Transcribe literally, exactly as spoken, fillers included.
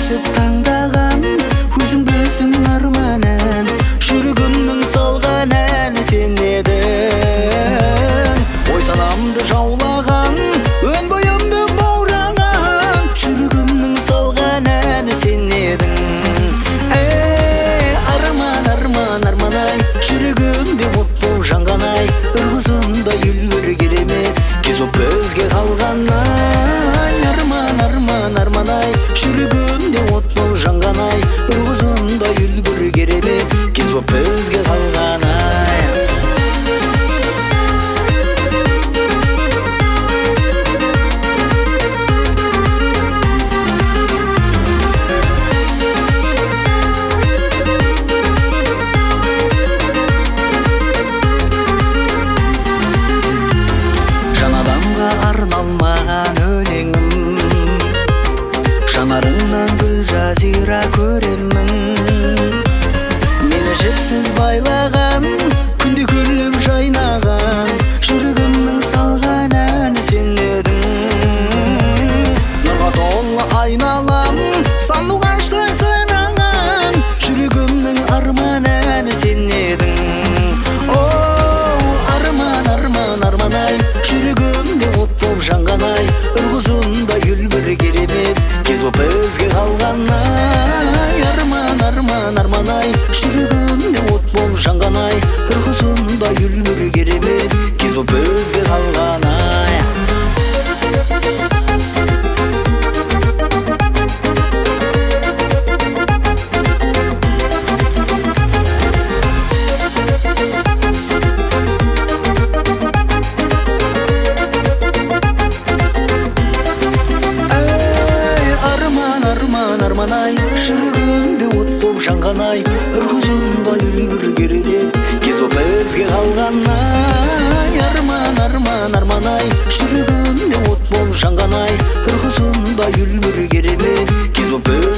кесіп таңдаған, өзің білсің арманын, жүрегімнің салған әні сен едің. Ой санамды жаулаған, өн бойымды баураған, жүрегімнің салған әні сен едің. Эй, арман, арман, арман-ай, жүрегімде от болып жанған-ай, ырғызындай үлгір керемет кез боп бізге қалған-ай. Арман, арман, арман-ай, жүрегімде от болып жанған-ай, ырғызындай үлгір керемет кез боп бізге қалған-ай. Арналмаған өлеңім, жанарыңнан гүл жазира көремін. Мені жіпсіз байлаған, күнде күліп жайнаған, жүрегімнің салған әні сен едің. Нұрға толы айналам, сану ғаштай сайраған, жүрегімнің арман әні сен едің. Оу, арман, арман, арман-ай, жүрегімде от болып жанған-ай, ырғызындай үлбір керемет кез боп бізге қалған-ай. Арман, арман, арман-ай, жүрегімде от болып жанған-ай, ырғызындай үлбір керемет кез боп бізге қалған-ай. Арман-ай, жүрегімде от болып жанған-ай, ырғызындай үлгір керемет кез боп бізге қалған-ай. Арман, арман, арман-ай, жүрегімде от болып жанған-ай, ырғызындай үлгір керемет кез боп